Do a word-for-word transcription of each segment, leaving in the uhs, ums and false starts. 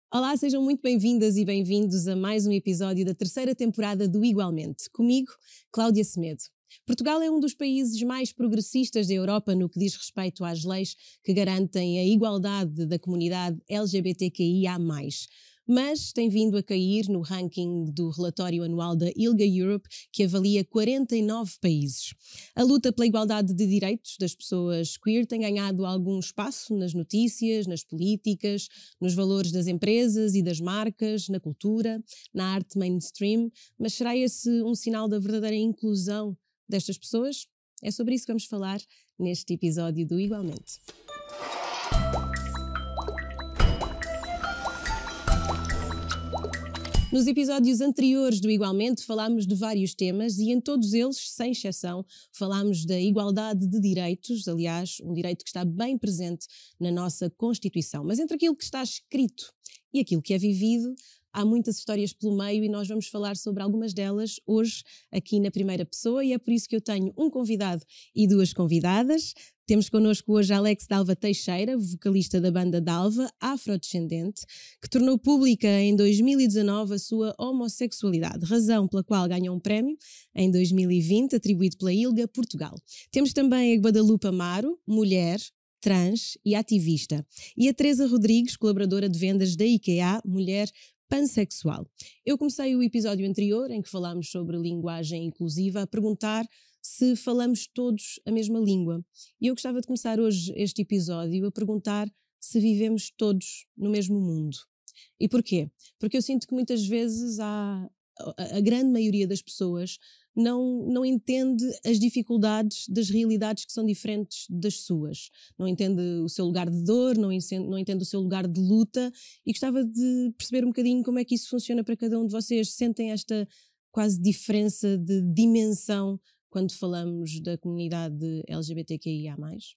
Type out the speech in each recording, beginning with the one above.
Olá, sejam muito bem-vindas e bem-vindos a mais um episódio da terceira temporada do Igualmente. Comigo, Cláudia Semedo. Portugal é um dos países mais progressistas da Europa no que diz respeito às leis que garantem a igualdade da comunidade L G B T Q I A mais, mas tem vindo a cair no ranking do relatório anual da ILGA Europe, que avalia quarenta e nove países. A luta pela igualdade de direitos das pessoas queer tem ganhado algum espaço nas notícias, nas políticas, nos valores das empresas e das marcas, na cultura, na arte mainstream, mas será esse um sinal da verdadeira inclusão destas pessoas? É sobre isso que vamos falar neste episódio do Igualmente. Nos episódios anteriores do Igualmente falámos de vários temas e em todos eles, sem exceção, falámos da igualdade de direitos, aliás, um direito que está bem presente na nossa Constituição. Mas entre aquilo que está escrito e aquilo que é vivido, há muitas histórias pelo meio e nós vamos falar sobre algumas delas hoje aqui na primeira pessoa e é por isso que eu tenho um convidado e duas convidadas. Temos connosco hoje Alex Dalva Teixeira, vocalista da banda Dalva, afrodescendente, que tornou pública em dois mil e dezanove a sua homossexualidade, razão pela qual ganhou um prémio em dois mil e vinte, atribuído pela ILGA Portugal. Temos também a Guadalupe Amaro, mulher, trans e ativista, e a Teresa Rodrigues, colaboradora de vendas da IKEA, mulher pansexual. Eu comecei o episódio anterior, em que falámos sobre linguagem inclusiva, a perguntar se falamos todos a mesma língua. E eu gostava de começar hoje este episódio a perguntar se vivemos todos no mesmo mundo. E porquê? Porque eu sinto que muitas vezes há, a, a grande maioria das pessoas não, não entende as dificuldades das realidades que são diferentes das suas. Não entende o seu lugar de dor, não entende, não entende o seu lugar de luta e gostava de perceber um bocadinho como é que isso funciona para cada um de vocês. Sentem esta quase diferença de dimensão quando falamos da comunidade L G B T Q I A mais?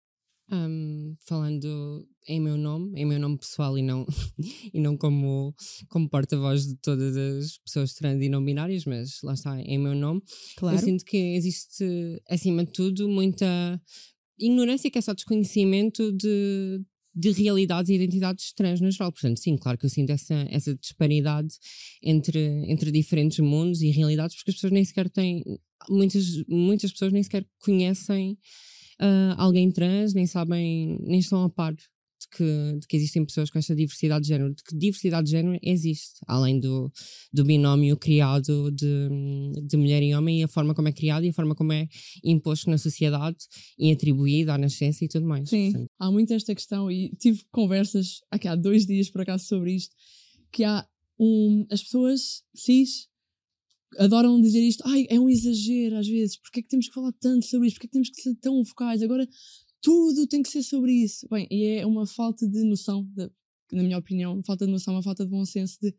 Um, falando em meu nome, em meu nome pessoal e não, e não como, como porta-voz de todas as pessoas trans e não binárias, mas lá está, em meu nome, claro. Eu sinto que existe, acima de tudo, muita ignorância, que é só desconhecimento de, de realidades e identidades trans no geral. Portanto, sim, claro que eu sinto essa, essa disparidade entre, entre diferentes mundos e realidades, porque as pessoas nem sequer têm, muitas, muitas pessoas nem sequer conhecem Uh, alguém trans, nem sabem, nem estão a par de que, de que existem pessoas com esta diversidade de género, de que diversidade de género existe, além do, do binómio criado de, de mulher e homem, e a forma como é criado e a forma como é imposto na sociedade e atribuído à nascença e tudo mais. Sim, Portanto, há muito esta questão e tive conversas aqui há dois dias por acaso sobre isto, que há um, as pessoas cis adoram dizer isto, ai, é um exagero às vezes, porque é que temos que falar tanto sobre isto, porque é que temos que ser tão focais, agora tudo tem que ser sobre isso. Bem, e é uma falta de noção, de, na minha opinião, uma falta de noção, uma falta de bom senso, de,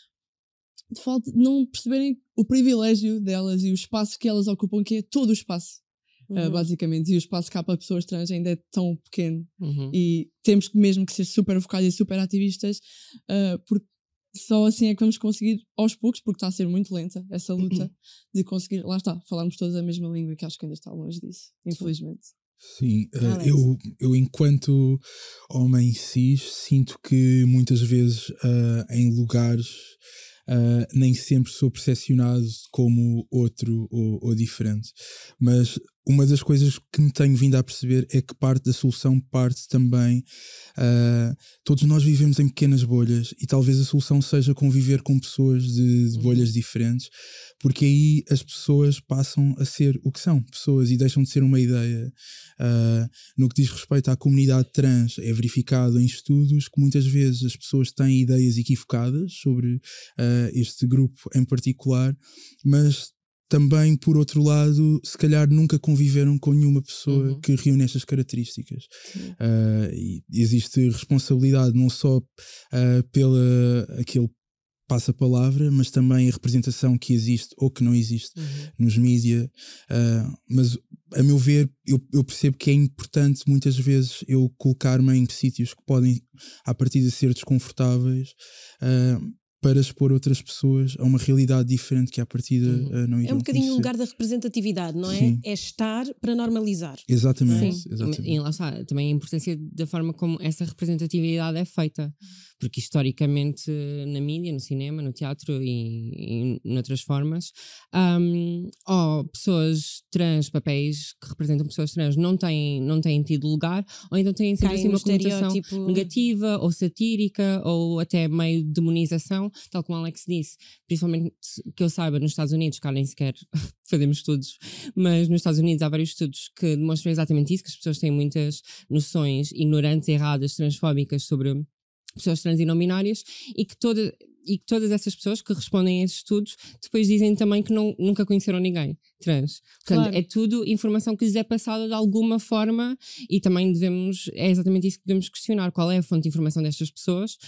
de falta de não perceberem o privilégio delas e o espaço que elas ocupam, que é todo o espaço, uhum. uh, basicamente, e o espaço cá para pessoas trans ainda é tão pequeno, uhum. e temos mesmo que ser super focais e super ativistas, uh, porque só assim é que vamos conseguir aos poucos, porque está a ser muito lenta essa luta de conseguir, lá está, falarmos todos a mesma língua, que acho que ainda está longe disso, infelizmente. Sim, uh, eu, eu enquanto homem cis sinto que muitas vezes uh, em lugares uh, nem sempre sou percepcionado como outro ou, ou diferente, mas uma das coisas que me tenho vindo a perceber é que parte da solução parte também, uh, todos nós vivemos em pequenas bolhas e talvez a solução seja conviver com pessoas de, de bolhas diferentes, porque aí as pessoas passam a ser o que são, pessoas, e deixam de ser uma ideia. Uh, no que diz respeito à comunidade trans, é verificado em estudos que muitas vezes as pessoas têm ideias equivocadas sobre uh, este grupo em particular, mas também, por outro lado, se calhar nunca conviveram com nenhuma pessoa uhum. que reúne estas características. Uh, e existe responsabilidade não só uh, pela aquele passa-palavra, mas também a representação que existe ou que não existe uhum. nos mídia. Uh, mas, a meu ver, eu, eu percebo que é importante muitas vezes eu colocar-me em sítios que podem, à partida, ser desconfortáveis, uh, para expor outras pessoas a uma realidade diferente que à partida uhum. uh, não iriam É um bocadinho conhecer. o lugar da representatividade, não é? Sim. É estar para normalizar. Exatamente. Sim. exatamente. E lá está, também a importância da forma como essa representatividade é feita, porque historicamente na mídia, no cinema, no teatro e, e noutras formas, um, ou pessoas trans, papéis que representam pessoas trans não têm, não têm tido lugar, ou então têm sempre assim uma conotação negativa ou satírica ou até meio demonização, tal como o Alex disse, principalmente que eu saiba nos Estados Unidos, cá nem sequer fazemos estudos, mas nos Estados Unidos há vários estudos que demonstram exatamente isso, que as pessoas têm muitas noções ignorantes, erradas, transfóbicas sobre pessoas trans e não binárias, e que, toda, e que todas essas pessoas que respondem a esses estudos depois dizem também que não, nunca conheceram ninguém trans. Portanto, claro. É tudo informação que lhes é passada de alguma forma, e também devemos, é exatamente isso que devemos questionar, qual é a fonte de informação destas pessoas,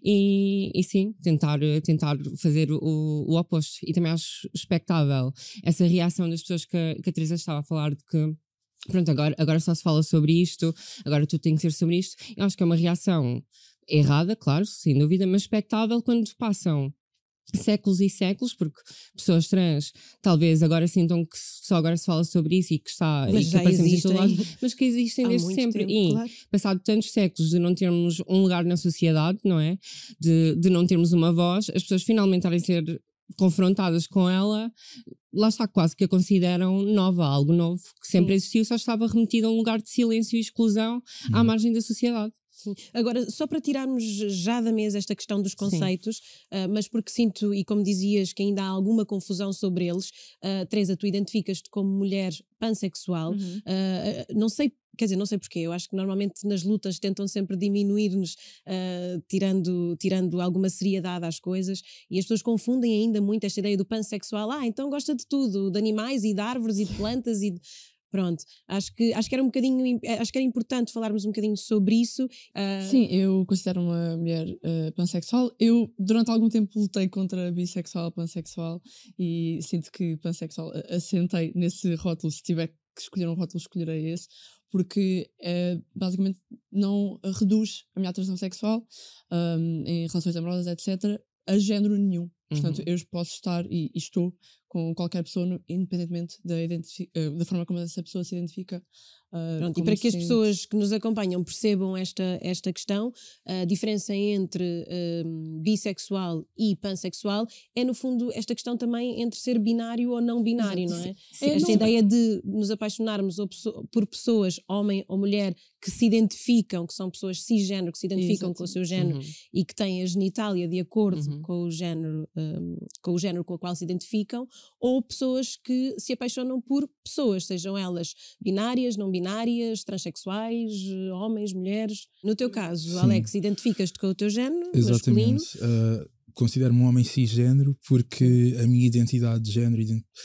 e, e sim, tentar, tentar fazer o, o oposto. E também acho expectável essa reação das pessoas que, que a Teresa estava a falar, de que pronto, agora, agora só se fala sobre isto, agora tudo tem que ser sobre isto. Eu acho que é uma reação errada, claro, sem dúvida, mas expectável quando passam séculos e séculos, porque pessoas trans talvez agora sintam que só agora se fala sobre isso e que está mas e que aparecemos em todo lado, mas que existem há desde sempre. Tempo, e claro. Passado tantos séculos de não termos um lugar na sociedade, não é? De, de não termos uma voz, as pessoas finalmente estarem a ser confrontadas com ela, lá está, quase que a consideram nova, algo novo, que sempre Sim. existiu, só estava remetido a um lugar de silêncio e exclusão hum. à margem da sociedade. Sim. Agora, só para tirarmos já da mesa esta questão dos conceitos, uh, mas porque sinto, e como dizias, que ainda há alguma confusão sobre eles, uh, Teresa, tu identificas-te como mulher pansexual, uhum. uh, não sei, quer dizer, não sei porquê, eu acho que normalmente nas lutas tentam sempre diminuir-nos, uh, tirando, tirando alguma seriedade às coisas, e as pessoas confundem ainda muito esta ideia do pansexual, ah, então gosta de tudo, de animais e de árvores e de plantas e de... Pronto, acho que, acho que era um bocadinho, acho que era importante falarmos um bocadinho sobre isso. Uh... Sim, eu considero uma mulher uh, pansexual. Eu, durante algum tempo, lutei contra bissexual, pansexual, e sinto que pansexual assentei nesse rótulo. Se tiver que escolher um rótulo, escolherei esse, porque uh, basicamente não reduz a minha atração sexual um, em relações amorosas, etcétera, a género nenhum. Portanto, uhum. eu posso estar e, e estou com qualquer pessoa, independentemente da, da forma como essa pessoa se identifica. Uh, Pronto, e para que as pessoas que nos acompanham percebam esta, esta questão, a diferença entre um, bissexual e pansexual é, no fundo, esta questão também entre ser binário ou não binário, Exato. Não é? Sim, esta não... ideia de nos apaixonarmos por pessoas, homem ou mulher, que se identificam, que são pessoas cisgênero, que se identificam Exato. Com o seu género uhum. e que têm a genitália de acordo uhum. com o género, um, com o género com o qual se identificam, ou pessoas que se apaixonam por pessoas, sejam elas binárias, não binárias, transexuais, homens, mulheres. No teu caso, Sim. Alex, identificas-te com o teu género Exatamente. masculino? Uh, considero-me um homem cisgénero porque a minha identidade de género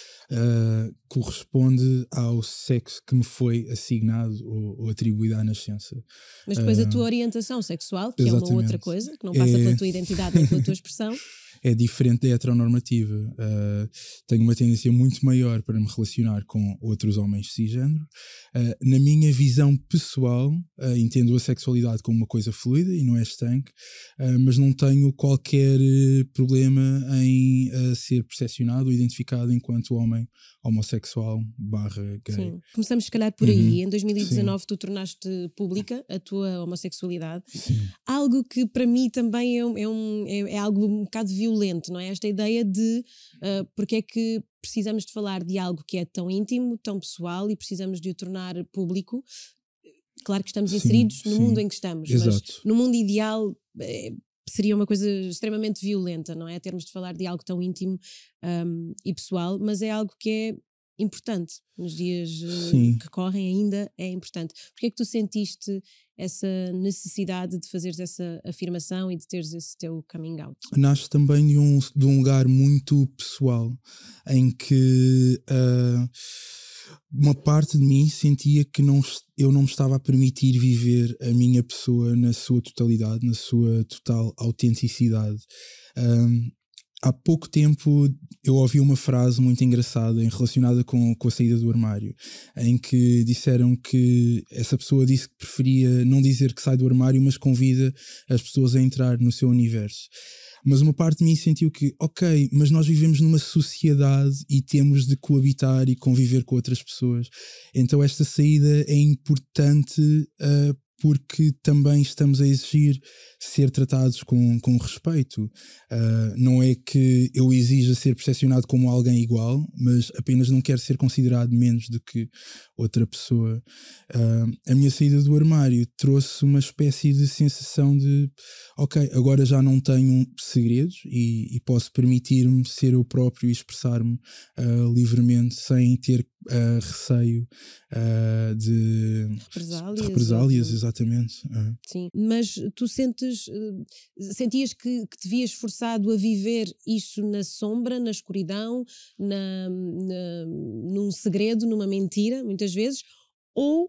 uh, corresponde ao sexo que me foi assignado ou, ou atribuído à nascença. Mas depois uh, a tua orientação sexual, que exatamente. É uma outra coisa, que não passa é... pela tua identidade nem pela tua expressão, é diferente da heteronormativa. Uh, tenho uma tendência muito maior para me relacionar com outros homens cisgênero. Uh, na minha visão pessoal, uh, entendo a sexualidade como uma coisa fluida e não é estanque, uh, mas não tenho qualquer problema em uh, ser percepcionado ou identificado enquanto homem homossexual barra gay. Sim. Começamos se calhar por uhum. aí. Em dois mil e dezanove Sim. Tu tornaste pública a tua homossexualidade. Sim. Algo que para mim também é, é, um, é, é algo um bocado violento, não é? Esta ideia de uh, porque é que precisamos de falar de algo que é tão íntimo, tão pessoal e precisamos de o tornar público. Claro que estamos inseridos sim, no sim. mundo em que estamos, Exato. Mas no mundo ideal é, seria uma coisa extremamente violenta, não é? Termos de falar de algo tão íntimo um, e pessoal, mas é algo que é importante nos dias uh, que correm, ainda é importante. Porquê é que tu sentiste essa necessidade de fazeres essa afirmação e de teres esse teu coming out? Nasce também de um, de um lugar muito pessoal, em que uh, uma parte de mim sentia que não, eu não me estava a permitir viver a minha pessoa na sua totalidade, na sua total autenticidade. Um, Há pouco tempo eu ouvi uma frase muito engraçada relacionada com, com a saída do armário, em que disseram que essa pessoa disse que preferia não dizer que sai do armário, mas convida as pessoas a entrar no seu universo. Mas uma parte de mim sentiu que, ok, mas nós vivemos numa sociedade e temos de coabitar e conviver com outras pessoas. Então esta saída é importante uh, porque também estamos a exigir ser tratados com, com respeito. Uh, não é que eu exija ser percepcionado como alguém igual, mas apenas não quero ser considerado menos do que outra pessoa. Uh, a minha saída do armário trouxe uma espécie de sensação de ok, agora já não tenho segredos e, e posso permitir-me ser eu próprio e expressar-me uh, livremente sem ter uh, receio uh, de represálias, de represálias de... exatamente. Uh. Sim, mas tu sentes, uh, sentias que, que te vias forçado a viver isso na sombra, na escuridão, na, na, num segredo, numa mentira, muitas vezes, ou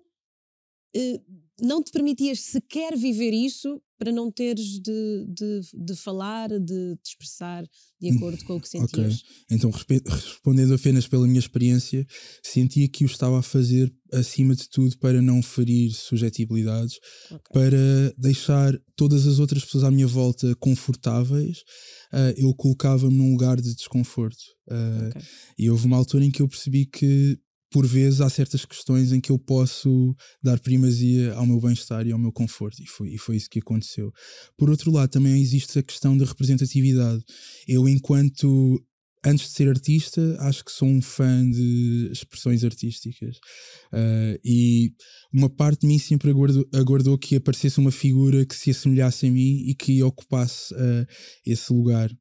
uh, não te permitias sequer viver isso para não teres de, de, de falar, de te expressar de acordo com o que sentias? Ok, então respondendo apenas pela minha experiência, sentia que o estava a fazer acima de tudo para não ferir suscetibilidades, okay. Para deixar todas as outras pessoas à minha volta confortáveis, uh, eu colocava-me num lugar de desconforto. Uh, okay. E houve uma altura em que eu percebi que por vezes há certas questões em que eu posso dar primazia ao meu bem-estar e ao meu conforto, e foi, e foi isso que aconteceu. Por outro lado, também existe a questão da representatividade. Eu, enquanto, antes de ser artista, acho que sou um fã de expressões artísticas. Uh, e uma parte de mim sempre aguardou, aguardou que aparecesse uma figura que se assemelhasse a mim e que ocupasse uh, esse lugar.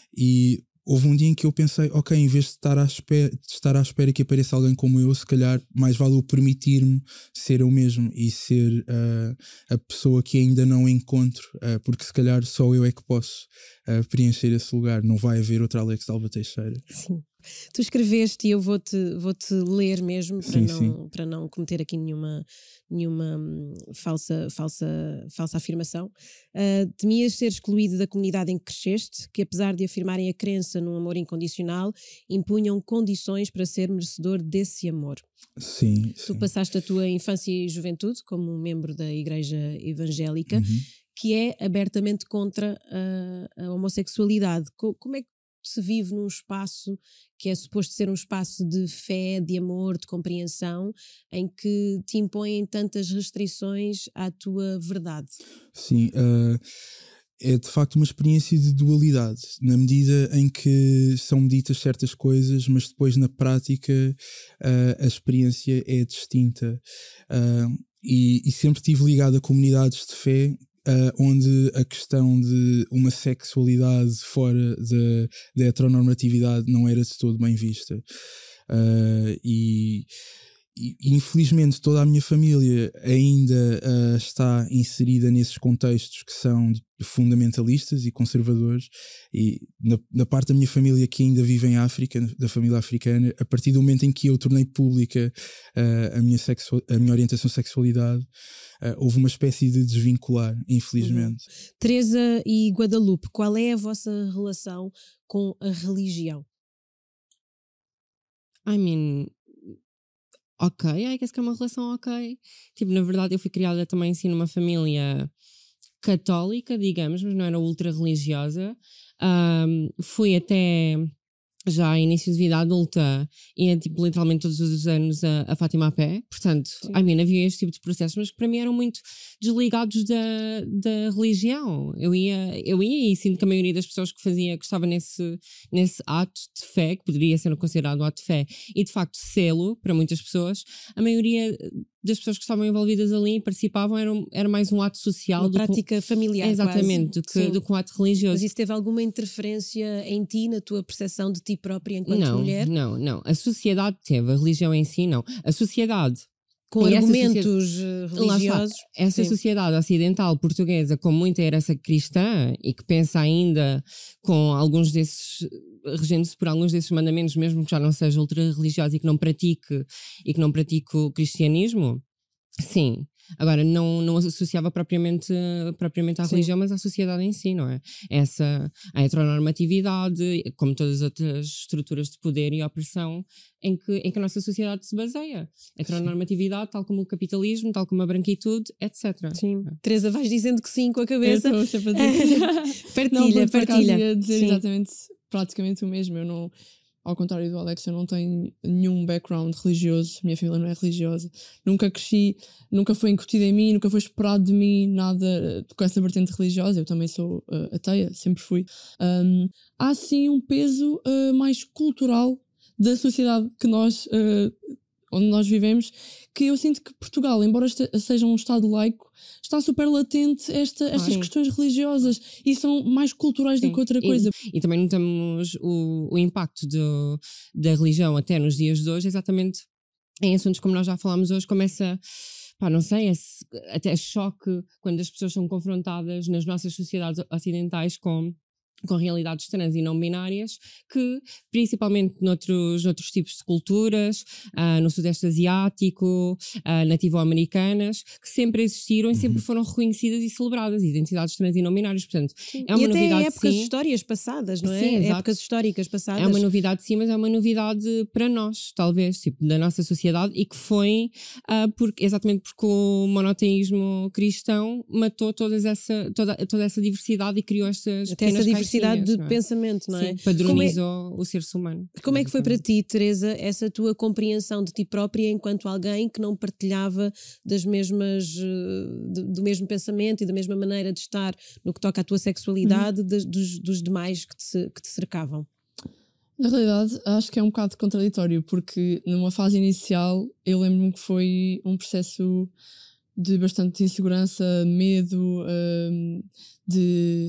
E houve um dia em que eu pensei, ok, em vez de estar, à espera, de estar à espera que apareça alguém como eu, se calhar mais vale eu permitir-me ser eu mesmo e ser uh, a pessoa que ainda não encontro, uh, porque se calhar só eu é que posso uh, preencher esse lugar, não vai haver outro Alex Dalva Teixeira. Sim. Tu escreveste e eu vou-te vou-te ler mesmo para, sim, não, sim. para não cometer aqui nenhuma, nenhuma hum, falsa, falsa, falsa afirmação. Uh, temias ser excluído da comunidade em que cresceste, que apesar de afirmarem a crença num amor incondicional, impunham condições para ser merecedor desse amor. Sim, Tu sim. passaste a tua infância e juventude como membro da Igreja Evangélica, uhum. que é abertamente contra a, a homossexualidade. Como é que se vive num espaço que é suposto ser um espaço de fé, de amor, de compreensão, em que te impõem tantas restrições à tua verdade? Sim, uh, é de facto uma experiência de dualidade, na medida em que são ditas certas coisas, mas depois na prática uh, a experiência é distinta. Uh, e, e sempre estive ligado a comunidades de fé, Uh, onde a questão de uma sexualidade fora da heteronormatividade não era de todo bem vista. Uh, e, e infelizmente toda a minha família ainda uh, está inserida nesses contextos que são fundamentalistas e conservadores, e na, na parte da minha família que ainda vive em África, da família africana, a partir do momento em que eu tornei pública uh, a, minha sexual, a minha orientação sexualidade, uh, houve uma espécie de desvincular, infelizmente. Uhum. Teresa e Guadalupe, qual é a vossa relação com a religião? I mean, ok, I guess que é uma relação ok. Tipo, na verdade eu fui criada também assim numa família católica, digamos, mas não era ultra religiosa. Um, fui até já a início de vida adulta e tipo literalmente todos os anos a, a Fátima a pé, portanto, sim. I mean, havia este tipo de processos, mas que para mim eram muito desligados da, da religião. Eu ia, eu ia e sinto que a maioria das pessoas que fazia, que estava nesse, nesse ato de fé, que poderia ser considerado um ato de fé, e de facto sê-lo para muitas pessoas, a maioria das pessoas que estavam envolvidas ali e participavam era, era mais um ato social. Uma prática que, familiar, exatamente, do que, do que um ato religioso. Mas isso teve alguma interferência em ti, na tua percepção de ti própria enquanto não, mulher? Não, não. A sociedade teve, a religião em si não. A sociedade... Com argumentos sociedade, religiosos. Está, essa sim. sociedade ocidental portuguesa com muita herança cristã e que pensa ainda com alguns desses, regendo-se por alguns desses mandamentos, mesmo que já não seja ultra-religiosa e que não pratique e que não pratique o cristianismo, sim. Agora, não, não associava propriamente, propriamente à Sim. religião, mas à sociedade em si, não é? Essa, a heteronormatividade, como todas as outras estruturas de poder e opressão em que, em que a nossa sociedade se baseia. A heteronormatividade, tal como o capitalismo, tal como a branquitude, etcétera. Sim. Teresa, vais dizendo que sim com a cabeça. Eu estou sempre a dizer. partilha, não, partilha. Ia dizer sim. exatamente, praticamente o mesmo. Eu não... ao contrário do Alex, eu não tenho nenhum background religioso, minha família não é religiosa, nunca cresci, nunca foi incutido em mim, nunca foi esperado de mim nada com essa vertente religiosa, eu também sou uh, ateia, sempre fui. Um, há sim um peso uh, mais cultural da sociedade que nós, uh, onde nós vivemos, que eu sinto que Portugal, embora este, seja um Estado laico, está super latente esta, estas ah, questões religiosas e são mais culturais sim. do que outra coisa. E, e também notamos o, o impacto do, da religião até nos dias de hoje, exatamente em assuntos como nós já falámos hoje, como essa, pá, não sei, esse, até choque quando as pessoas são confrontadas nas nossas sociedades ocidentais com com realidades trans e não binárias, que principalmente noutros, noutros tipos de culturas, uh, no Sudeste Asiático, uh, nativo-americanas, que sempre existiram e sempre foram reconhecidas e celebradas, identidades trans e não binárias, portanto, sim. é uma e até novidade épocas sim. históricas passadas, não é? Sim, épocas históricas passadas. É uma novidade sim, mas é uma novidade para nós, talvez, tipo, da nossa sociedade, e que foi uh, porque, exatamente porque o monoteísmo cristão matou todas essa, toda, toda essa diversidade e criou estas até essa diversidade de não é? pensamento, não é? Sim, padronizou como é, o ser humano. Como é que foi para ti, Teresa, essa tua compreensão de ti própria enquanto alguém que não partilhava das mesmas, de, do mesmo pensamento e da mesma maneira de estar no que toca à tua sexualidade uhum. de, dos, dos demais que te, que te cercavam? Na realidade, acho que é um bocado contraditório, porque numa fase inicial eu lembro-me que foi um processo de bastante insegurança, medo, um, de...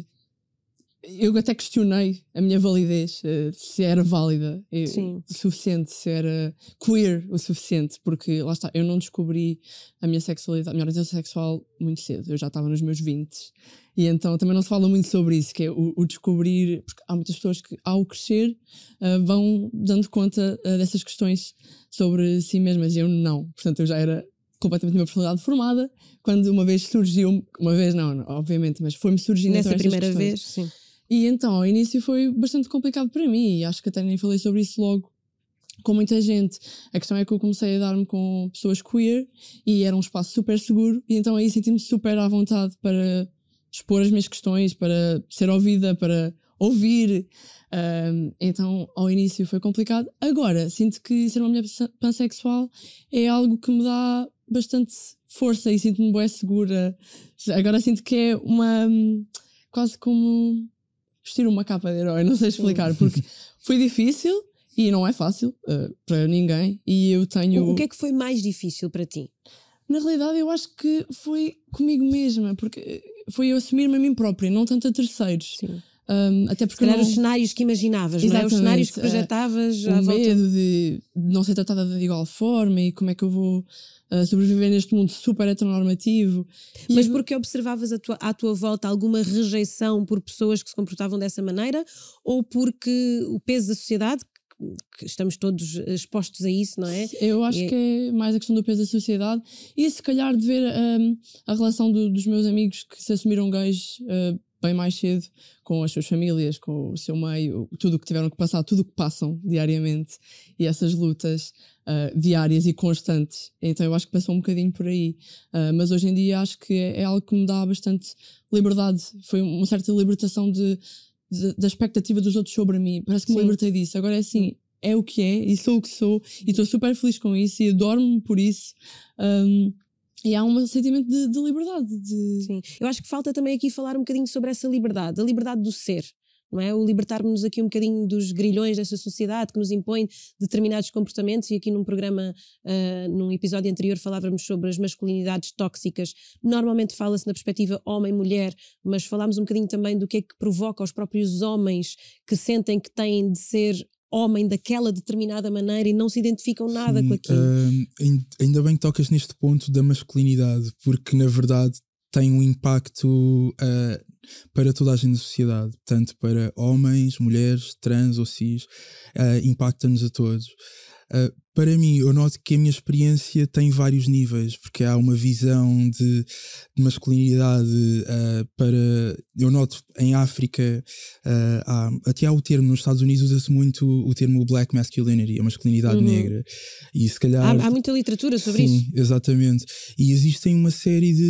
Eu até questionei a minha validez, uh, se era válida uh, o suficiente, se era queer o suficiente, porque lá está, eu não descobri a minha sexualidade, a minha orientação sexual muito cedo, eu já estava nos meus vinte e então também não se fala muito sobre isso, que é o, o descobrir, porque há muitas pessoas que ao crescer uh, vão dando conta uh, dessas questões sobre si mesmas e eu não, portanto eu já era completamente uma personalidade formada, quando uma vez surgiu, uma vez não, não obviamente, mas foi-me surgindo nessa então primeira questões. vez, sim. E então, ao início foi bastante complicado para mim, e acho que até nem falei sobre isso logo com muita gente. A questão é que eu comecei a dar-me com pessoas queer, e era um espaço super seguro, e então aí senti-me super à vontade para expor as minhas questões, para ser ouvida, para ouvir. Um, então, ao início foi complicado. Agora, sinto que ser uma mulher pansexual é algo que me dá bastante força, e sinto-me bué segura. Agora sinto que é uma... quase como... vestir uma capa de herói, não sei explicar, porque foi difícil e não é fácil uh, para ninguém, e eu tenho... O, o que é que foi mais difícil para ti? Na realidade eu acho que foi comigo mesma, porque foi eu assumir-me a mim própria, não tanto a terceiros. Sim. Um, até porque eram não... os cenários que imaginavas, não é? Os cenários que projetavas uh, à o volta... medo de não ser tratada de igual forma, e como é que eu vou uh, sobreviver neste mundo super heteronormativo. Mas e... porque observavas a tua, à tua volta alguma rejeição por pessoas que se comportavam dessa maneira, ou porque o peso da sociedade, que estamos todos expostos a isso, não é? Eu acho e... que é mais a questão do peso da sociedade, e se calhar de ver um, a relação do, dos meus amigos que se assumiram gays uh, bem mais cedo, com as suas famílias, com o seu meio, tudo o que tiveram que passar, tudo o que passam diariamente, e essas lutas uh, diárias e constantes. Então eu acho que passou um bocadinho por aí. Uh, mas hoje em dia acho que é, é algo que me dá bastante liberdade. Foi uma certa libertação de, de, da expectativa dos outros sobre mim. Parece que me Sim. libertei disso. Agora é assim, é o que é, e sou o que sou, e estou super feliz com isso, e adoro-me por isso. Um, E há um sentimento de, de liberdade. De... Sim. Eu acho que falta também aqui falar um bocadinho sobre essa liberdade, a liberdade do ser, não é? O libertar-nos aqui um bocadinho dos grilhões desta sociedade que nos impõe determinados comportamentos, e aqui num programa, uh, num episódio anterior falávamos sobre as masculinidades tóxicas. Normalmente fala-se na perspectiva homem-mulher, mas falámos um bocadinho também do que é que provoca os próprios homens que sentem que têm de ser homem daquela determinada maneira e não se identificam nada Sim, com aquilo. Uh, ainda bem que tocas neste ponto da masculinidade, porque na verdade tem um impacto uh, para toda a gente da sociedade, tanto para homens, mulheres, trans ou cis, uh, impacta-nos a todos. Uh, para mim, eu noto que a minha experiência tem vários níveis, porque há uma visão de, de masculinidade uh, para... Eu noto em África, uh, há, até há o termo, nos Estados Unidos usa-se muito o termo black masculinity, a masculinidade uhum. negra. E se calhar... Há, há muita literatura sobre sim, isso. Sim, exatamente. E existem uma série de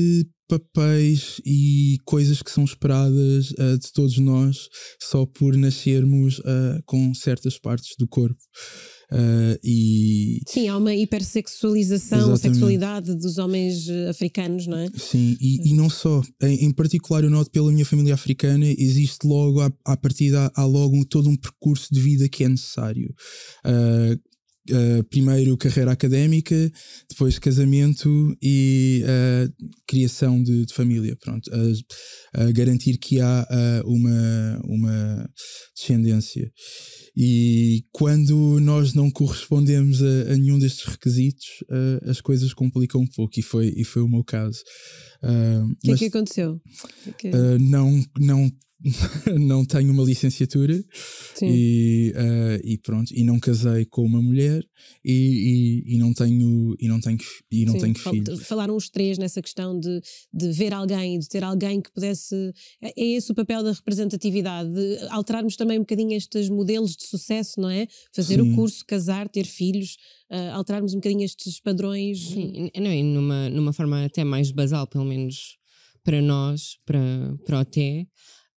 papéis e coisas que são esperadas uh, de todos nós só por nascermos uh, com certas partes do corpo. Uh, e... Sim, há uma hipersexualização, Exatamente. sexualidade dos homens africanos, não é? Sim, e, e não só. Em, em particular, eu noto pela minha família africana, existe logo, à, à partida, há logo todo um percurso de vida que é necessário. Uh, Uh, primeiro carreira académica, depois casamento e uh, criação de, de família, pronto, a, a garantir que há uh, uma, uma descendência. E quando nós não correspondemos a, a nenhum destes requisitos, uh, as coisas complicam um pouco, e foi, e foi o meu caso. O uh, que é que aconteceu? Que... Uh, não, não não tenho uma licenciatura e, uh, e pronto, e não casei com uma mulher e, e, e não tenho e não tenho, e não tenho filhos. Falaram os três nessa questão de, de ver alguém, de ter alguém que pudesse, é esse o papel da representatividade, de alterarmos também um bocadinho estes modelos de sucesso, não é? Fazer Sim. o curso, casar, ter filhos, uh, alterarmos um bocadinho estes padrões. Sim, não, e numa, numa forma até mais basal, pelo menos para nós, para, para o T,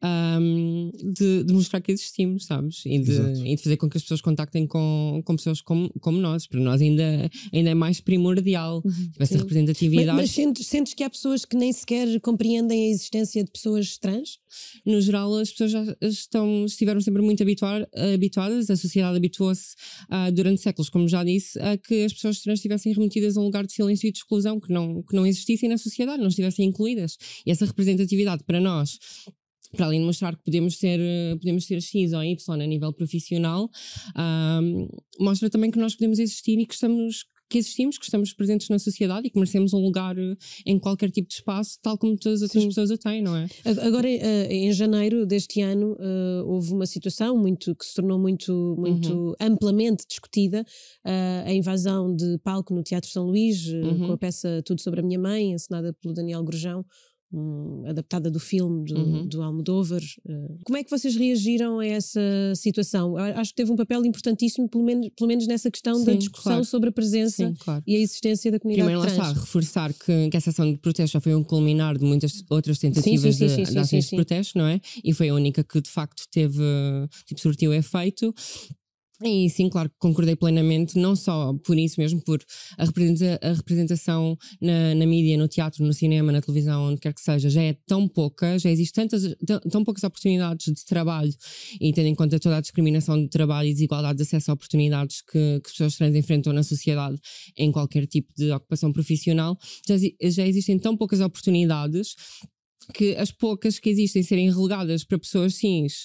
Um, de, de mostrar que existimos, sabes? E de, e de fazer com que as pessoas contactem com, com pessoas como, como nós. Para nós ainda, ainda é mais primordial uhum, essa sim. representatividade. Mas, mas sentes, sentes que há pessoas que nem sequer compreendem a existência de pessoas trans? No geral, as pessoas já estão, estiveram sempre muito habituar, habituadas, a sociedade habituou-se uh, durante séculos, como já disse, a que as pessoas trans estivessem remetidas a um lugar de silêncio e de exclusão, que não, que não existissem na sociedade, não estivessem incluídas. E essa representatividade para nós, para além de mostrar que podemos ser, podemos ser X ou Y a nível profissional, um, mostra também que nós podemos existir e que estamos, que existimos, que estamos presentes na sociedade e que merecemos um lugar em qualquer tipo de espaço, tal como todas as outras Sim. pessoas o têm, não é? Agora, em janeiro deste ano, houve uma situação muito, que se tornou muito, muito uhum. amplamente discutida, a invasão de palco no Teatro São Luís, uhum. com a peça Tudo Sobre a Minha Mãe, encenada pelo Daniel Grosjão, Um, adaptada do filme do, uhum. do Almodóvar. Uh, como é que vocês reagiram a essa situação? Acho que teve um papel importantíssimo, pelo menos, pelo menos nessa questão Sim, da discussão claro. sobre a presença Sim, claro. e a existência da comunidade Primeiro, trans. Primeiro, lá está, reforçar que, que essa ação de protesto já foi um culminar de muitas outras tentativas sim, sim, sim, de, sim, de ações de protesto, não é? E foi a única que de facto teve, tipo, surtiu efeito. E sim, claro que concordei plenamente, não só por isso mesmo, por a, representa a representação na, na mídia, no teatro, no cinema, na televisão, onde quer que seja, já é tão pouca, já existem tantas, tão, tão poucas oportunidades de trabalho, e tendo em conta toda a discriminação de trabalho e desigualdade de acesso a oportunidades que, que as pessoas trans enfrentam na sociedade em qualquer tipo de ocupação profissional, já, já existem tão poucas oportunidades que as poucas que existem serem relegadas para pessoas cis,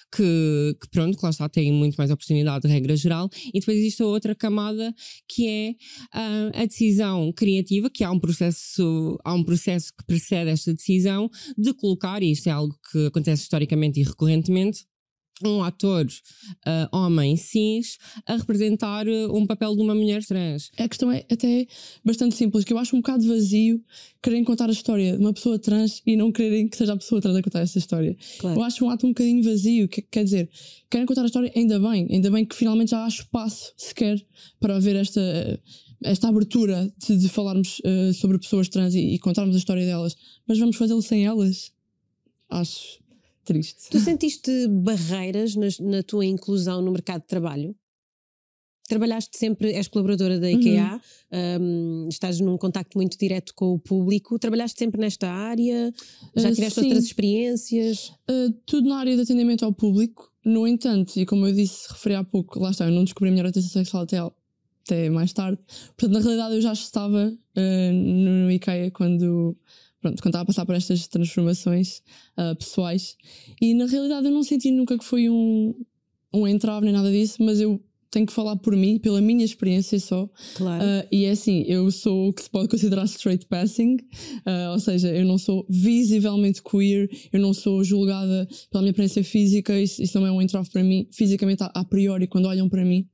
Que, que pronto, que lá está, têm muito mais oportunidade de regra geral, e depois existe a outra camada que é uh, a decisão criativa, que há um processo há um processo que precede esta decisão de colocar, e isto é algo que acontece historicamente e recorrentemente, um ator uh, homem cis a representar uh, um papel de uma mulher trans. A questão é até bastante simples, que eu acho um bocado vazio quererem contar a história de uma pessoa trans e não quererem que seja a pessoa trans a contar essa história. Claro. Eu acho um ato um bocadinho vazio, que, quer dizer, querem contar a história, ainda bem, ainda bem que finalmente já há espaço sequer para haver esta, esta abertura de, de falarmos uh, sobre pessoas trans e, e contarmos a história delas, mas vamos fazê-lo sem elas? Acho triste. Tu sentiste barreiras na, na tua inclusão no mercado de trabalho? Trabalhaste sempre, és colaboradora da IKEA, uhum. um, estás num contacto muito direto com o público, trabalhaste sempre nesta área? Já tiveste uh, outras experiências? Uh, tudo na área de atendimento ao público, no entanto, e como eu disse, referi há pouco, lá está, eu não descobri a minha orientação sexual até, até mais tarde, portanto na realidade eu já estava uh, no, no IKEA quando... Pronto, quando estava a passar por estas transformações uh, pessoais, e na realidade eu não senti nunca que foi um, um entrave nem nada disso, mas eu tenho que falar por mim, pela minha experiência só. Claro. Uh, e é assim, eu sou o que se pode considerar straight passing, uh, ou seja, eu não sou visivelmente queer, eu não sou julgada pela minha aparência física, isso, isso não é um entrave para mim, fisicamente a, a priori, quando olham para mim.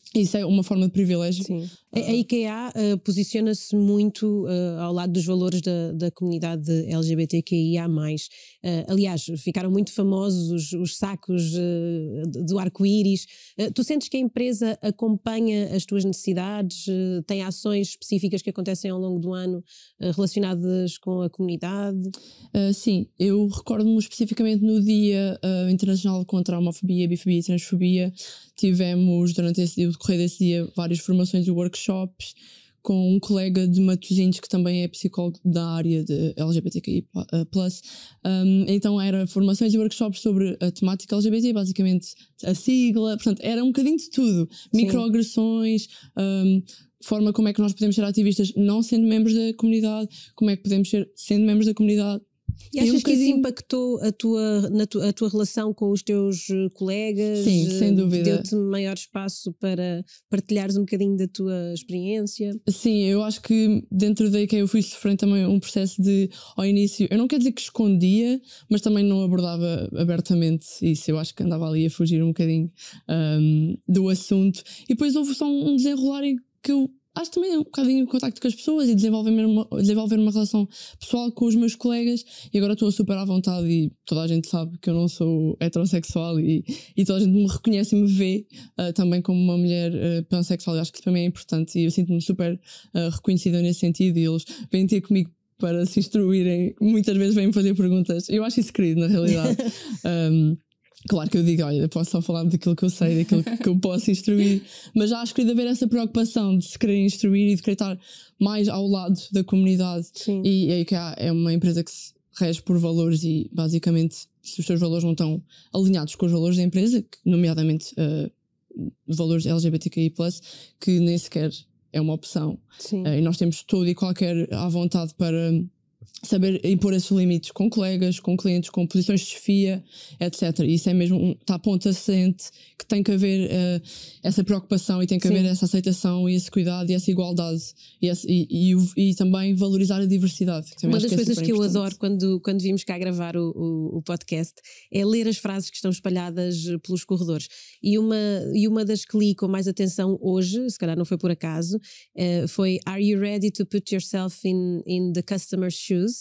Isso é uma forma de privilégio. Sim. A, a I K E A uh, posiciona-se muito uh, ao lado dos valores da, da comunidade L G B T Q I A mais. Uh, aliás, ficaram muito famosos os, os sacos uh, do arco-íris. Uh, tu sentes que a empresa acompanha as tuas necessidades? Uh, tem ações específicas que acontecem ao longo do ano uh, relacionadas com a comunidade? Uh, sim, eu recordo-me especificamente no Dia uh, Internacional contra a Homofobia, Bifobia e Transfobia. Tivemos durante esse dia, o decorrer desse dia, várias formações e workshops com um colega de Matosinhos que também é psicólogo da área de L G B T Q I plus. Um, então era formações e workshops sobre a temática L G B T, basicamente a sigla, portanto era um bocadinho de tudo. Sim. Microagressões, um, forma como é que nós podemos ser ativistas não sendo membros da comunidade, como é que podemos ser sendo membros da comunidade. E achas um que isso impactou a tua, na tu, a tua relação com os teus colegas? Sim, sem dúvida. Deu-te maior espaço para partilhares um bocadinho da tua experiência? Sim, eu acho que dentro da I K E A eu fui sofrendo também um processo de, ao início, eu não quero dizer que escondia, mas também não abordava abertamente isso. Eu acho que andava ali a fugir um bocadinho um, do assunto. E depois houve só um desenrolar em que eu acho também um bocadinho o contacto com as pessoas e desenvolver uma, desenvolver uma relação pessoal com os meus colegas, e agora estou super à vontade e toda a gente sabe que eu não sou heterossexual e, e toda a gente me reconhece e me vê uh, também como uma mulher uh, pansexual. Eu acho que isso para mim é importante e eu sinto-me super uh, reconhecida nesse sentido, e eles vêm ter comigo para se instruírem, muitas vezes vêm-me fazer perguntas. Eu acho isso querido, na realidade. um, Claro que eu digo, olha, eu posso só falar daquilo que eu sei, daquilo que eu posso instruir, mas já acho que deve haver essa preocupação de se querer instruir e de querer estar mais ao lado da comunidade. Sim. E a I K E A é uma empresa que se rege por valores e, basicamente, se os seus valores não estão alinhados com os valores da empresa, nomeadamente uh, valores L G B T Q I plus, que nem sequer é uma opção. Sim. Uh, e nós temos todo e qualquer à vontade para saber impor esses limites com colegas, com clientes, com posições de chefia, etcétera. E isso é mesmo um, está a ponto assente que tem que haver uh, essa preocupação e tem que Sim. haver essa aceitação e esse cuidado e essa igualdade e, esse, e, e, e também valorizar a diversidade. Uma das que coisas é que eu adoro quando, quando vimos cá gravar o, o, o podcast é ler as frases que estão espalhadas pelos corredores. E uma, e uma das que li com mais atenção hoje, se calhar não foi por acaso, uh, foi "Are you ready to put yourself in, in the customer's shoes?"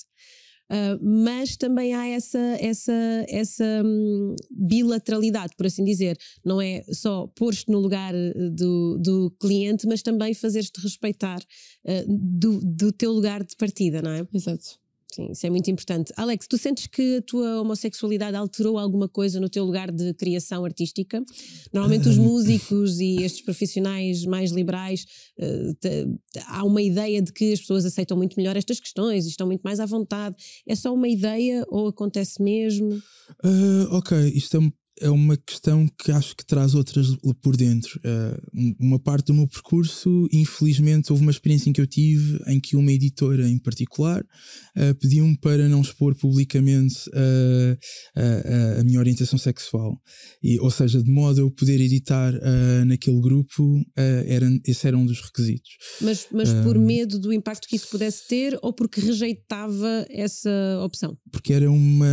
Uh, mas também há essa, essa, essa um, bilateralidade, por assim dizer. Não é só pôr-te no lugar do, do cliente, mas também fazeres-te respeitar uh, do, do teu lugar de partida, não é? Exato. Sim, isso é muito importante. Alex, tu sentes que a tua homossexualidade alterou alguma coisa no teu lugar de criação artística? Normalmente os músicos e estes profissionais mais liberais, uh, te, te, há uma ideia de que as pessoas aceitam muito melhor estas questões e estão muito mais à vontade. É só uma ideia ou acontece mesmo? Uh, ok, isto é um É uma questão que acho que traz outras por dentro. Uh, uma parte do meu percurso, infelizmente, houve uma experiência em que eu tive em que uma editora em particular uh, pediu-me para não expor publicamente uh, uh, a minha orientação sexual. E, ou seja, de modo a eu poder editar uh, naquele grupo, uh, era, esse era um dos requisitos. Mas, mas uh, por medo do impacto que isso pudesse ter ou porque rejeitava essa opção? Porque era uma,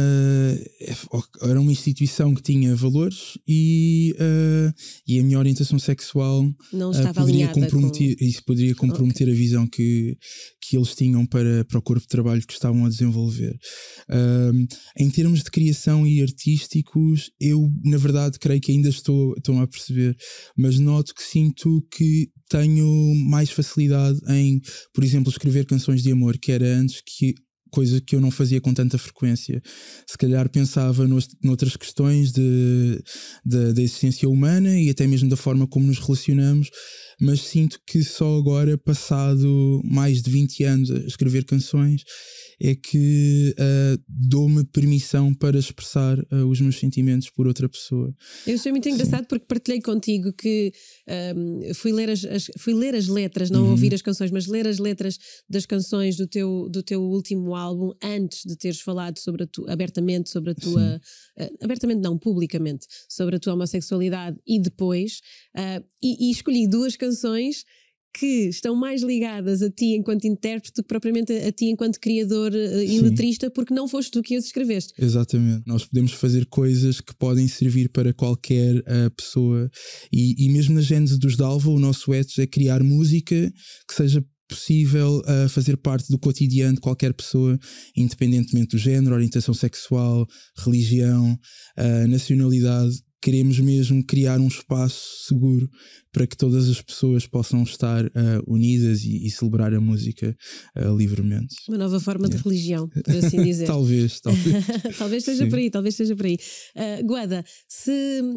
era uma instituição que tinha valores e, uh, e a minha orientação sexual não estava uh, poderia comprometer, com... isso poderia comprometer okay. a visão que, que eles tinham para, para o corpo de trabalho que estavam a desenvolver. Uh, em termos de criação e artísticos, eu na verdade creio que ainda estou, estou a perceber, mas noto que sinto que tenho mais facilidade em, por exemplo, escrever canções de amor, que era antes que coisa que eu não fazia com tanta frequência. Se calhar pensava nos, noutras questões de, de, da existência humana e até mesmo da forma como nos relacionamos, mas sinto que só agora, passado mais de vinte anos a escrever canções, é que uh, dou-me permissão para expressar uh, os meus sentimentos por outra pessoa. Eu achei muito engraçado Sim. porque partilhei contigo que um, fui, ler as, as, fui ler as letras, não uhum. ouvir as canções, mas ler as letras das canções do teu, do teu último álbum antes de teres falado sobre a tu, abertamente sobre a tua... Uh, abertamente não, publicamente, sobre a tua homossexualidade e depois. Uh, e, e escolhi duas canções que estão mais ligadas a ti enquanto intérprete do que propriamente a, a ti enquanto criador uh, e letrista, porque não foste tu que as escreveste. Exatamente. Nós podemos fazer coisas que podem servir para qualquer uh, pessoa e, e mesmo na gênese dos Dalva, o nosso ethos é criar música que seja possível uh, fazer parte do cotidiano de qualquer pessoa, independentemente do género, orientação sexual, religião, uh, nacionalidade. Queremos mesmo criar um espaço seguro para que todas as pessoas possam estar uh, unidas e, e celebrar a música uh, livremente. Uma nova forma yeah. de religião, por assim dizer. talvez, talvez. talvez esteja Sim. por aí, talvez esteja por aí. Uh, Guada, se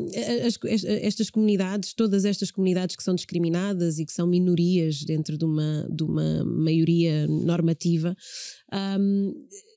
as, estas comunidades, todas estas comunidades que são discriminadas e que são minorias dentro de uma, de uma maioria normativa, um,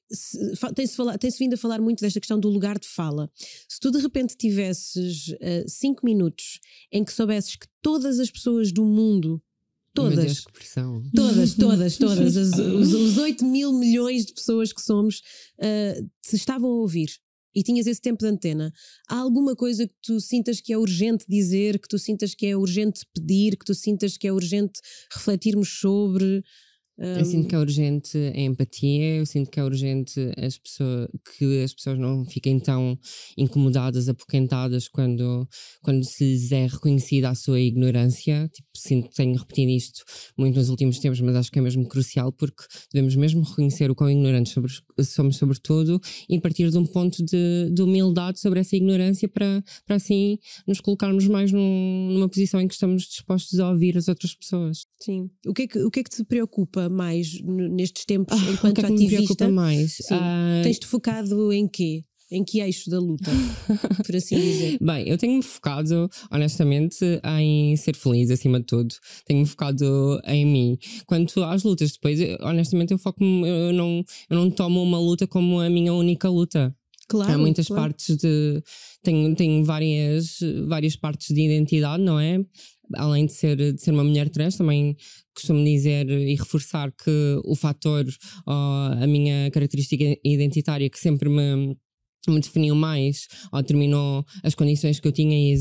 tem-se, falar, tem-se vindo a falar muito desta questão do lugar de fala. Se tu de repente tivesses uh, cinco minutos em que soubesses que todas as pessoas do mundo, todas, Meu Deus, que pressão. todas, todas, todas, as, os, os oito mil milhões de pessoas que somos, uh, se estavam a ouvir e tinhas esse tempo de antena, há alguma coisa que tu sintas que é urgente dizer, que tu sintas que é urgente pedir, que tu sintas que é urgente refletirmos sobre? Eu sinto que é urgente a empatia, eu sinto que é urgente as pessoas, que as pessoas não fiquem tão incomodadas, apoquentadas quando, quando se lhes é reconhecida a sua ignorância. Tipo, sinto que tenho repetido isto muito nos últimos tempos, mas acho que é mesmo crucial, porque devemos mesmo reconhecer o quão ignorantes sobre, somos sobre tudo e partir de um ponto de, de humildade sobre essa ignorância para, para assim nos colocarmos mais num, numa posição em que estamos dispostos a ouvir as outras pessoas. Sim. O que é que, o que, é que te preocupa mais nestes tempos ah, enquanto o que é que ativista? Me preocupa mais? Uh... Tens-te focado em quê? Em que eixo da luta, por assim dizer? Bem, eu tenho-me focado, honestamente, em ser feliz acima de tudo. Tenho-me focado em mim. Quanto às lutas, depois, honestamente, eu foco eu não, eu não tomo uma luta como a minha única luta. Claro, há muitas claro. partes de... Tenho, tenho várias, várias partes de identidade, não é? Além de ser, de ser uma mulher trans, também costumo dizer e reforçar que o fator, ou a minha característica identitária que sempre me... me definiu mais, ou determinou as condições que eu tinha e,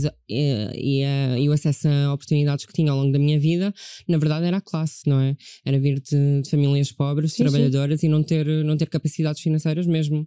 e, e, a, e o acesso a oportunidades que tinha ao longo da minha vida, na verdade era a classe, não é? Era vir de, de famílias pobres, sim, trabalhadoras, sim. E não ter, não ter capacidades financeiras mesmo,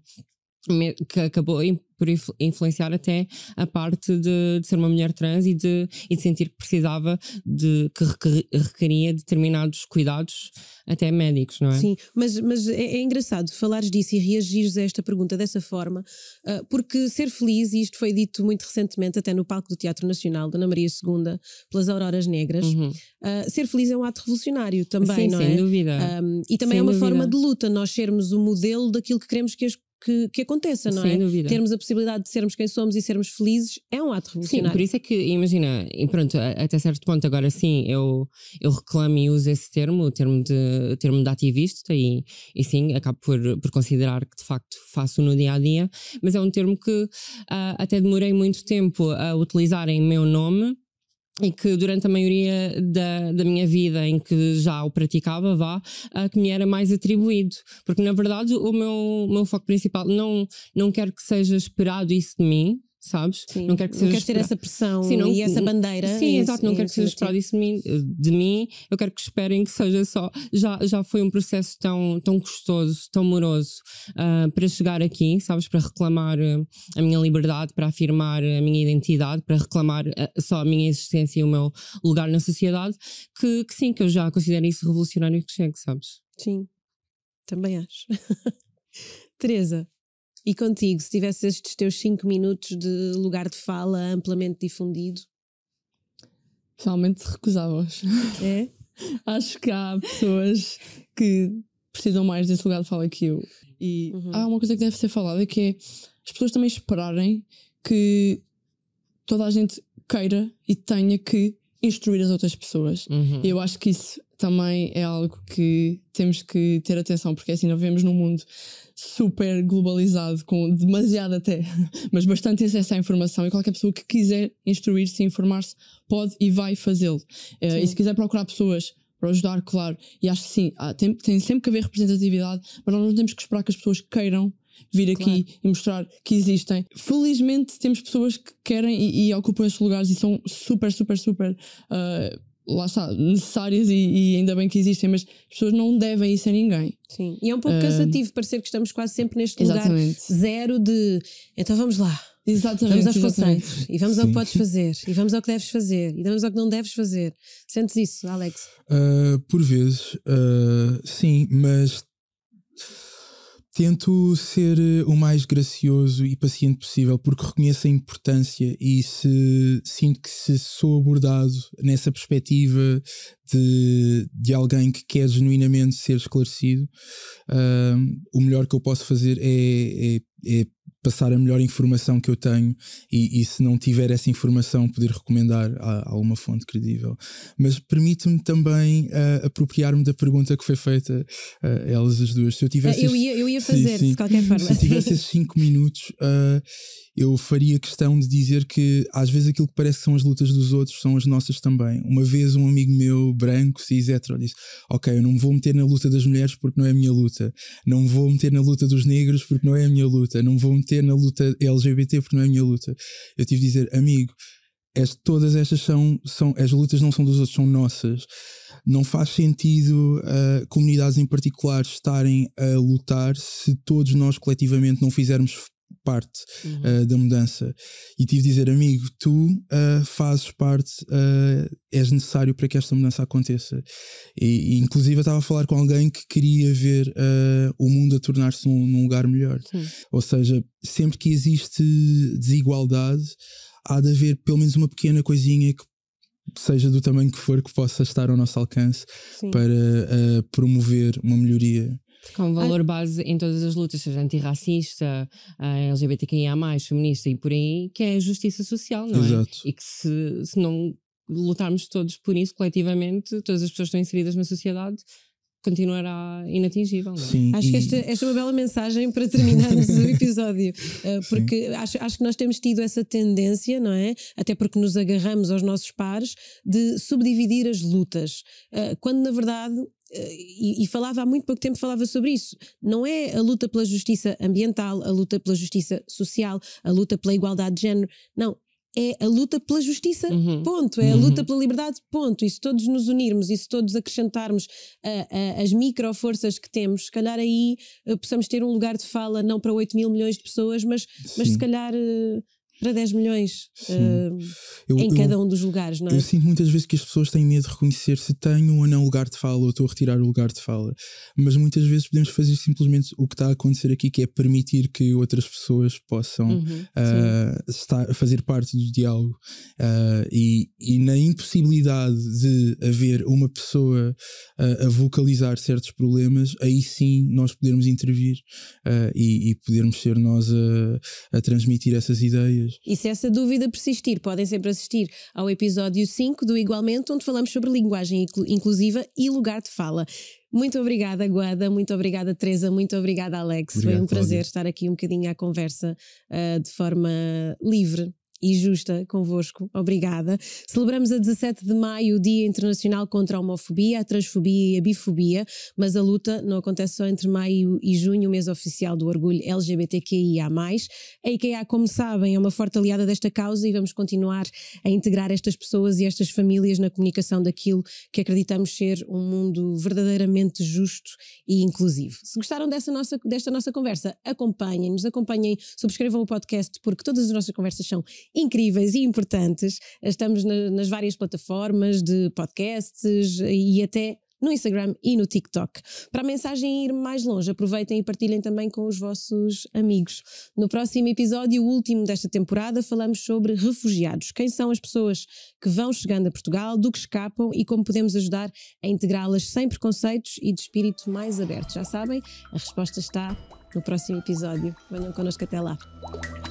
que acabou por influenciar até a parte de, de ser uma mulher trans e de, e de sentir que precisava de, que requeria determinados cuidados, até médicos, não é? Sim, mas, mas é, é engraçado falares disso e reagires a esta pergunta dessa forma, uh, porque ser feliz, e isto foi dito muito recentemente até no palco do Teatro Nacional da Ana Maria segunda, pelas Auroras Negras, uhum. uh, ser feliz é um ato revolucionário também, sim, não sem é? dúvida. Um, e também sem é uma dúvida. forma de luta, nós sermos o modelo daquilo que queremos que as Que, que aconteça, não Sem é? dúvida. Termos a possibilidade de sermos quem somos e sermos felizes é um ato revolucionário. Sim, por isso é que, imagina, e pronto, até certo ponto agora sim, eu, eu reclamo e uso esse termo, o termo de, termo de ativista e, e sim, acabo por, por considerar que de facto faço no dia-a-dia, mas é um termo que uh, até demorei muito tempo a utilizar em meu nome, e que durante a maioria da, da minha vida em que já o praticava, vá, a que me era mais atribuído. Porque, na verdade, o meu, o meu foco principal, não, não quero que seja esperado isso de mim, sabes? Sim, não quero que não seja queres ter essa pressão sim, não, e essa bandeira. Sim, em, exato, não em quero que seja esperado isso de mim, de mim. Eu quero que esperem que seja só. Já, já foi um processo tão, tão custoso, tão moroso uh, para chegar aqui, sabes? Para reclamar uh, a minha liberdade, para afirmar a minha identidade, para reclamar uh, só a minha existência e o meu lugar na sociedade, que, que sim, que eu já considero isso revolucionário e que chego, sabes? Sim, também acho. Teresa. E contigo, se tivesse estes teus cinco minutos de lugar de fala amplamente difundido? Pessoalmente recusava-os. É? Acho que há pessoas que precisam mais desse lugar de fala que eu. E uhum. há uma coisa que deve ser falada, que é as pessoas também esperarem que toda a gente queira e tenha que instruir as outras pessoas. Uhum. E eu acho que isso também é algo que temos que ter atenção, porque assim nós vivemos num mundo super globalizado, com demasiado até, mas bastante acesso à informação, e qualquer pessoa que quiser instruir-se e informar-se pode e vai fazê-lo. Uh, e se quiser procurar pessoas para ajudar, claro, e acho que sim, há, tem, tem sempre que haver representatividade, mas nós não temos que esperar que as pessoas queiram vir aqui, claro, e mostrar que existem. Felizmente temos pessoas que querem e, e ocupam esses lugares e são super, super, super uh, lá está, necessárias e, e ainda bem que existem, mas as pessoas não devem isso a ninguém. Sim, e é um pouco uh, cansativo parecer que estamos quase sempre neste exatamente. lugar zero de então vamos lá. Exatamente, vamos aos exatamente. conceitos e vamos Sim. ao que podes fazer e vamos ao que deves fazer e vamos ao que não deves fazer. Sentes isso, Alex? Uh, por vezes, uh, sim, mas tento ser o mais gracioso e paciente possível porque reconheço a importância e se sinto que se sou abordado nessa perspectiva de, de alguém que quer genuinamente ser esclarecido, uh, o melhor que eu posso fazer é, é, é passar a melhor informação que eu tenho e, e se não tiver essa informação poder recomendar a, a alguma fonte credível. Mas permite-me também uh, apropriar-me da pergunta que foi feita a uh, elas as duas. Se eu tivesse eu, ia, eu ia fazer, sim, sim. de qualquer forma. Se eu tivesse esses cinco minutos, uh, eu faria questão de dizer que às vezes aquilo que parece que são as lutas dos outros são as nossas também. Uma vez um amigo meu, branco, cis hetero, disse: ok, eu não me vou meter na luta das mulheres porque não é a minha luta, não me vou meter na luta dos negros porque não é a minha luta, não me vou meter na luta L G B T porque não é a minha luta. Eu tive de dizer: amigo, as, todas estas são, são, as lutas não são dos outros, são nossas. Não faz sentido uh, comunidades em particular estarem a lutar se todos nós coletivamente não fizermos parte uhum. uh, da mudança. E tive de dizer: amigo, tu uh, fazes parte, uh, és necessário para que esta mudança aconteça. E, e inclusive eu estava a falar com alguém que queria ver uh, o mundo a tornar-se num, num lugar melhor. Sim. Ou seja, sempre que existe desigualdade, há de haver pelo menos uma pequena coisinha que seja do tamanho que for, que possa estar ao nosso alcance Sim. para uh, promover uma melhoria. Com valor base em todas as lutas, seja antirracista, L G B T Q I A mais, feminista e por aí, que é a justiça social, não Exato. é? E que se, se não lutarmos todos por isso, coletivamente, todas as pessoas que estão inseridas na sociedade, continuará inatingível, não é? Sim, acho e... que esta, esta é uma bela mensagem para terminarmos o episódio, uh, porque acho, acho que nós temos tido essa tendência, não é? Até porque nos agarramos aos nossos pares, de subdividir as lutas, uh, quando na verdade... E, e falava há muito pouco tempo, falava sobre isso. Não é a luta pela justiça ambiental, a luta pela justiça social, a luta pela igualdade de género. Não, é a luta pela justiça, uhum. ponto. É a luta uhum. pela liberdade, ponto. E se todos nos unirmos e se todos acrescentarmos a, a, as micro-forças que temos, se calhar aí uh, possamos ter um lugar de fala não para oito mil milhões de pessoas, mas, mas se calhar... Uh, para dez milhões uh, eu, em cada um dos lugares, não é? Eu sinto muitas vezes que as pessoas têm medo de reconhecer se tenho ou não lugar de fala ou estou a retirar o lugar de fala, mas muitas vezes podemos fazer simplesmente o que está a acontecer aqui, que é permitir que outras pessoas possam uhum, uh, estar, fazer parte do diálogo uh, e, e na impossibilidade de haver uma pessoa uh, a vocalizar certos problemas, aí sim nós podermos intervir uh, e, e podermos ser nós a, a transmitir essas ideias. E se essa dúvida persistir, podem sempre assistir ao episódio cinco do Igualmente, onde falamos sobre linguagem inclusiva e lugar de fala. Muito obrigada, Guada, muito obrigada, Teresa, muito obrigada, Alex. Obrigado, foi um prazer Cláudia. Estar aqui um bocadinho à conversa uh, de forma livre e justa convosco. Obrigada. Celebramos a dezassete de maio o Dia Internacional contra a Homofobia, a Transfobia e a Bifobia, mas a luta não acontece só entre maio e junho, o mês oficial do orgulho L G B T Q I A mais. A I Q A, como sabem, é uma forte aliada desta causa e vamos continuar a integrar estas pessoas e estas famílias na comunicação daquilo que acreditamos ser um mundo verdadeiramente justo e inclusivo. Se gostaram dessa nossa, desta nossa conversa, acompanhem-nos, acompanhem, subscrevam o podcast, porque todas as nossas conversas são incríveis e importantes. Estamos na, nas várias plataformas de podcasts e até no Instagram e no TikTok. Para a mensagem ir mais longe, aproveitem e partilhem também com os vossos amigos. No próximo episódio, o último desta temporada, falamos sobre refugiados. Quem são as pessoas que vão chegando a Portugal, do que escapam e como podemos ajudar a integrá-las sem preconceitos e de espírito mais aberto. Já sabem, a resposta está no próximo episódio. Venham connosco até lá.